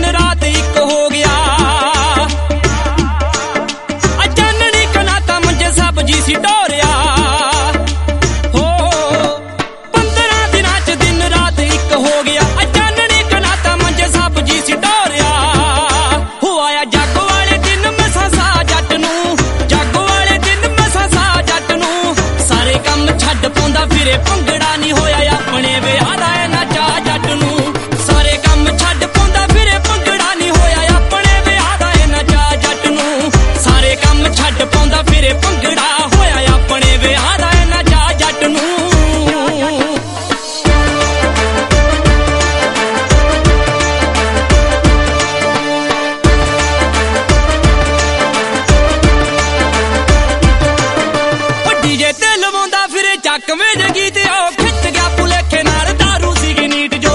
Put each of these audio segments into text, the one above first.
रात एक हो गया। चाननी कनाता मंजे सब जी सी डोरिया हो 15 दिनां च दिन रात एक हो गया। चाननी कनाता मंजे सब जी सी डोरिया हो आया जग वाले दिन मसा सा जट नूं, जग वाले दिन मसा सा जट नूं। सारे कम छड्ड पाउंदा फिरे भंगड़ा नहीं होया अपने विआह दा ना चा जट नूं। सारे कम छड्ड पाउंदा फिरे भंगड़ा नहीं होया अपने विआह दा ना चा जट नूं। सारे कम छड्ड पाउंदा फिरे भंगड़ा होया अपने विआह दा ना चा जट नूं। डीजे ते लवाउंदा फिरे चक वेज गीत ओ खिच गया भुलेखे नाल दारू सीगी नीट जो।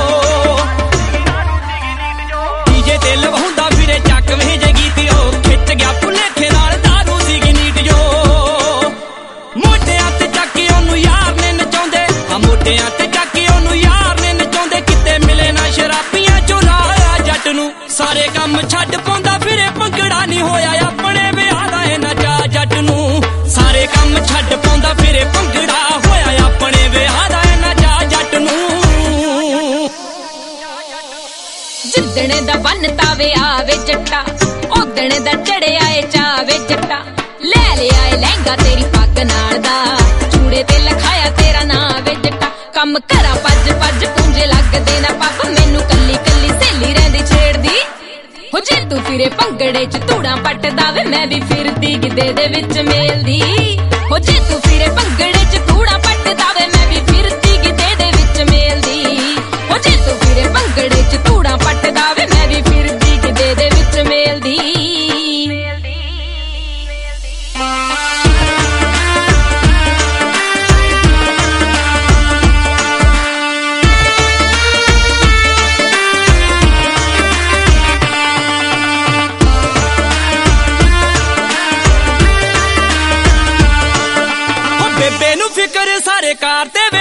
डीजे ते लवाउंदा फिरे चक वेज गीत ओ खिच गया भुलेखे नाल दारू सीगी नीट जो। मोटियां ते चक्की ओनू यार ने नचाउंदे मोटियां ते चक्की ओनू यार ने नचाउंदे किते मिले ना शराबियां चो लाया जट नूं। सारे कम छड्ड पाउंदा फिरे भंगड़ा नहीं होया अपने विआह दा ना चा जट नूं। सारे कम छड्ड पाउंदा फिरे भंगड़ा होया अपने विआह दा ना चा जट नूं। जिद्दणे दा बनता वे आवे जट्टा ओदणे दा चढ़िया ए चावे जट्टा। ले आए लहंगा तेरी पग नाल दा चूड़े ते लिखाया तेरा नां वे जट्टा। कम करा पज पज पूंजे लगदे ना पब मैनू कल्ली कल्ली सहेली रहिंदी छेड़दी हो। जे तू फिरे भंगड़े च धूड़ा पटदा वे मैं भी फिरदी गिद्धे दे विच मेलदी हो। जे तू फिरे भंगड़े च धूड़ा पटदा वे मैं भी फिरदी गिद्धे दे विच मेलदी हो। जे तू फिरे भंगड़े च धूड़ा पटदा वे मैं भी फिरदी गिद्धे दे विच मेलदी। बेबे नू फिकर सारे कार ते